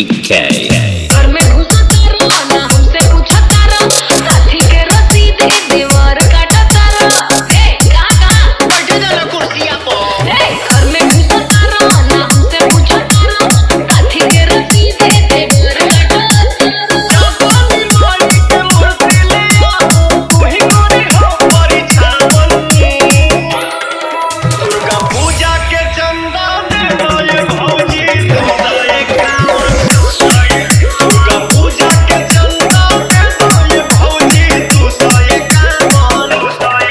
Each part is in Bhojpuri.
BK घर में घुसा तारो ना हमसे पूछा तारो साथी के रसीद दीवार काटा तारो कहाँ बैठे जाना कुर्सिया पर घर में घुसा तारो ना हमसे पूछा तारो साथी के रसीद दीवार काटा जापानी माली के मूर्ति ले आओ वही गोरी हो परिछावन दुर्गा पूजा के चंदा दे दो ये भौजी दुर्गा पूजा के चंदा दे दो ये भौजी 251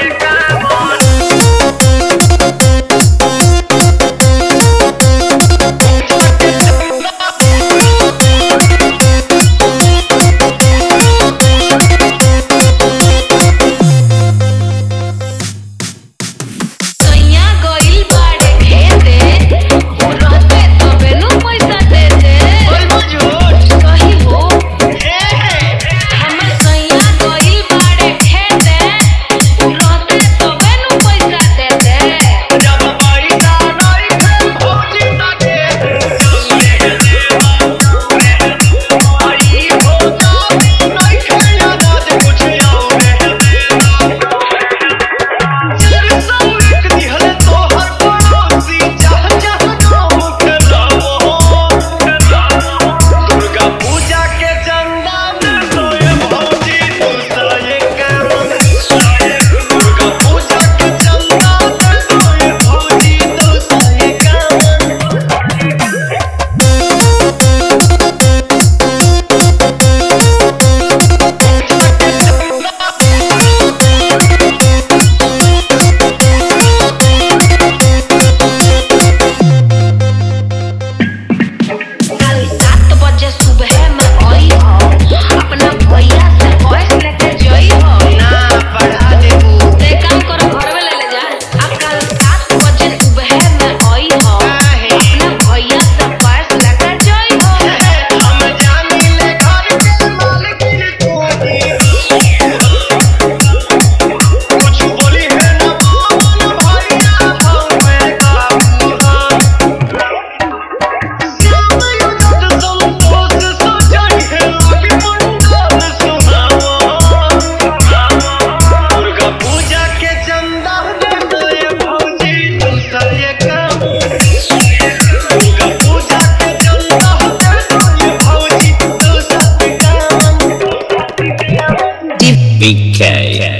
सैया गइल बाड़े खेते रहते तबे नु पैसा देते सही हो हमर सैया गइल बाड़े खेते रहते तबे नु पैसा देते जब पैसा नहीं है भौजी ना दे आई हो जाती नहीं खेला आज कुछ और एक दिहल तोहर पड़ोसी जहाँ जहाँ नाम के नामो दुर्गा पूजा के चंदा दे दो ये भौजी 251 दुर्गा पूजा के चंदा दे दो ये भौजी कल 7 बजे सुबह में आई हो अपना भैया से भैंस लेके जई हो ना पढ़ा देबू ते काम करो घर में ले जा अब कल 7 बजे सुबह में आई हो अपना भैया से भैंस लेके जई हो हम जानी ले घर के मालकिन तोरी कुछ बोली है ना मोहन भैया हम पे काबू श्याम युद्ध संतोष सजन है लगे मंडल सुहावा दुर्गा पूजा के चंदा दे दो ये भौजी 251 दुर्गा पूजा के चंदा दे दो ये भौजी 251 BK